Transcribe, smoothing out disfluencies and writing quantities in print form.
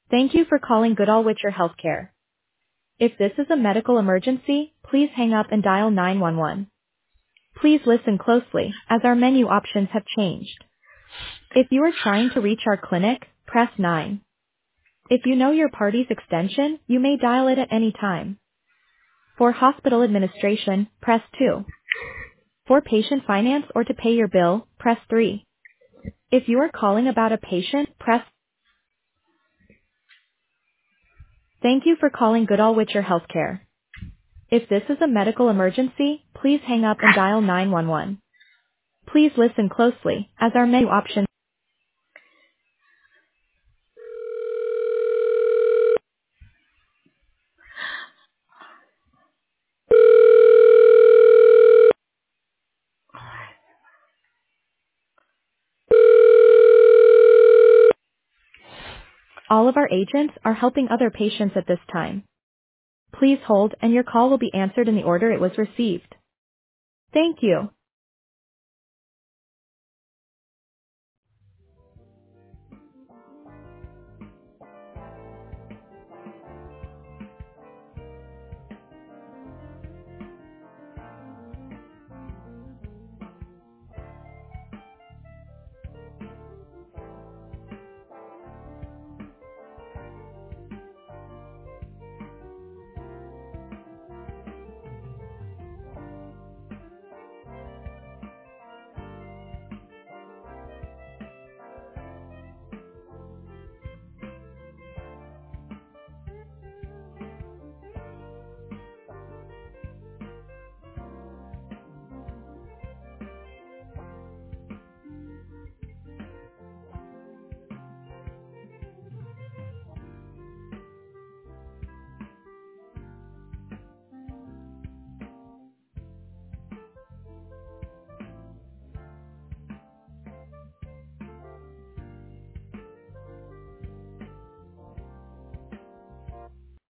Thank you for calling Goodall Witcher Healthcare. If this is a medical emergency, please hang up and dial 911. Please listen closely, as our menu options have changed. If you are trying to reach our clinic, press 9. If you know your party's extension, you may dial it at any time. For hospital administration, press 2. For patient finance or to pay your bill, press 3. If you are calling about a patient, press. Thank you for calling Goodall Witcher Healthcare. If this is a medical emergency, please hang up and dial 911. Please listen closely, as our menu options. All of our agents are helping other patients at this time. Please hold and your call will be answered in the order it was received. Thank you.